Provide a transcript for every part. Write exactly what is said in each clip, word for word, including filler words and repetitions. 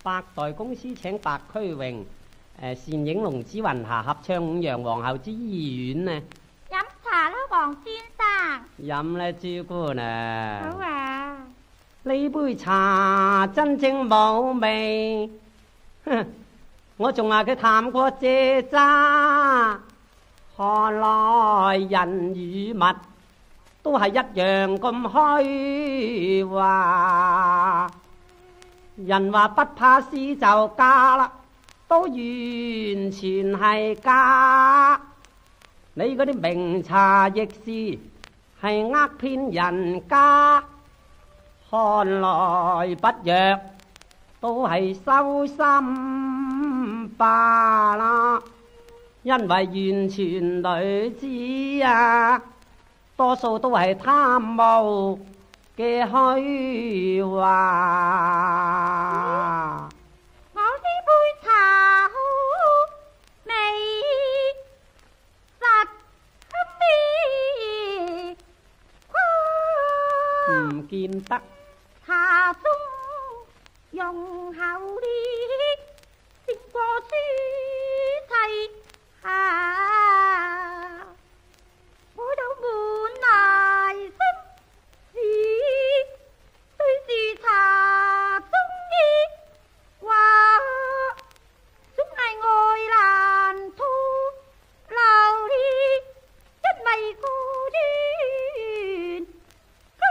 百代公司請白駒榮、誒單影龍子雲霞合唱《五羊皇后之醫院》呢。 飲茶啦，黃先生。 飲啦，朱姑娘。 好啊。 呢杯茶真正冇味，哼！我仲話佢淡過蔗渣。看來人與物都係一樣咁虛話。人話不怕事就假啦，都完全係假。你嗰啲明茶易事係呃騙人家，看來不若都係修心罷啦。因為完全女子啊，多數都係貪慕嘅虛話。 我呢杯茶好味，實味誇。 唔見得。 茶中用口烈，勝過書砌。啊！我有滿內心事，雖是茶中意話，總係愛難吐流烈，因為個緣家，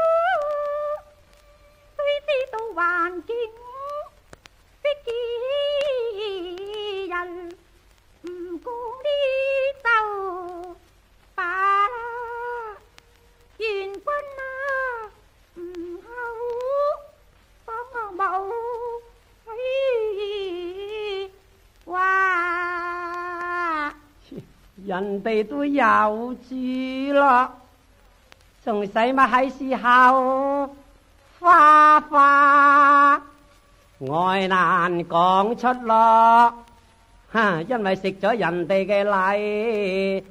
雖知道環境逼人。唔講呢就罷啦，元君啊，唔好講我冇虛話。 人哋都有住咯，仲使乜喺時候花花愛難講出咯。哈！因為食咗人哋嘅禮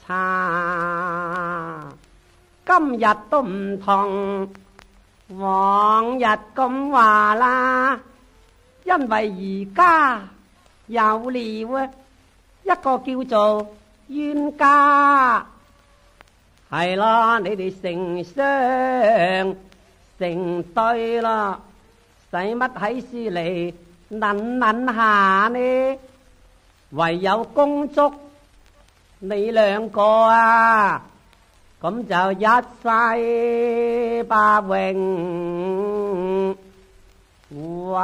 茶，今日都唔同往日咁話啦。因為而家有了啊，一個叫做冤家，係啦，你哋成雙成對啦，使乜喺時嚟諗諗下呢？唯有恭祝你兩個啊，咁就一世百榮。哇！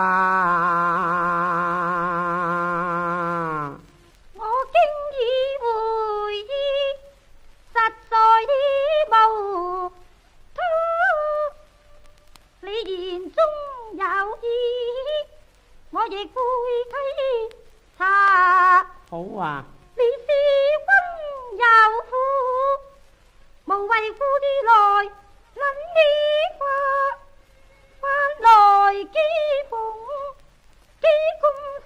我經已回憶，實在無他，你言中有意，我亦會稽茶。 好啊！ 你是溫柔婦，無謂夫啲來諗啲話，翻來幾逢幾咁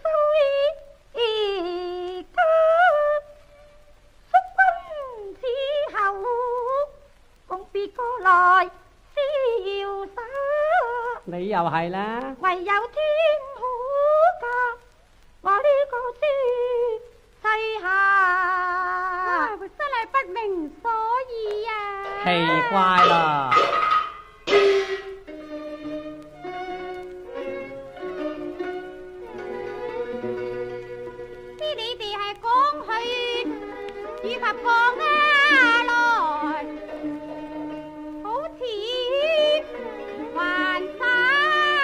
衰家，叔君此後共別過來瀟灑， 你又係啦， 唯有天可教。我呢個書世下，啊、真係不明所以啊！ 奇怪啦！ 知你哋係講去以及講下來，好似還花。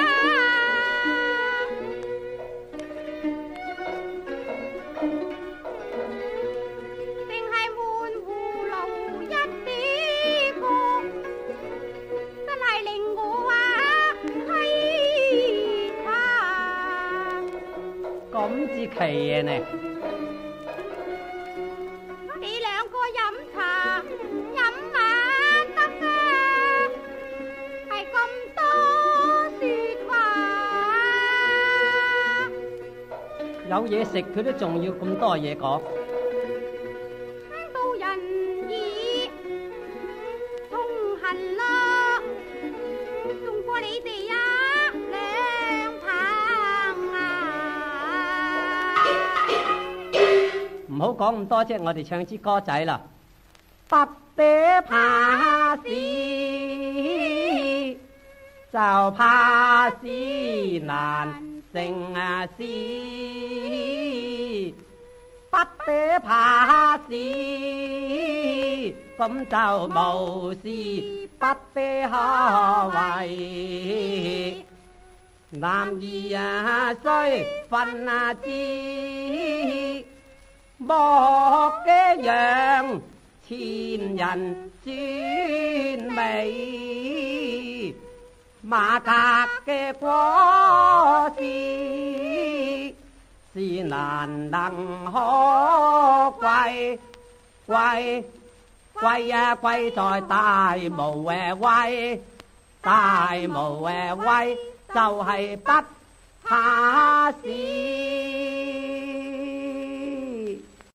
咁至奇嘢呢？ 你兩個飲茶飲晚得啊，係咁多說話。 有嘢食佢都仲要咁多嘢講。 聽到人意痛恨啦，仲過你哋啊兩棚。 唔好講咁多啫，我哋唱支歌仔啦。不得怕事，就怕事難成啊事。不得怕事，咁就無事不得可為。男兒啊須分啊知，莫嘅樣千人專美，馬格嘅果子是難能可貴，貴貴啊貴在大無嘅威，大無嘅威就係不怕